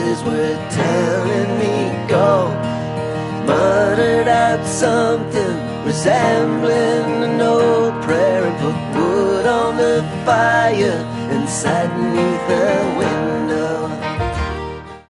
voices were telling me go. Muttered out something resembling an old prayer and put wood on the fire and sat 'neath the window.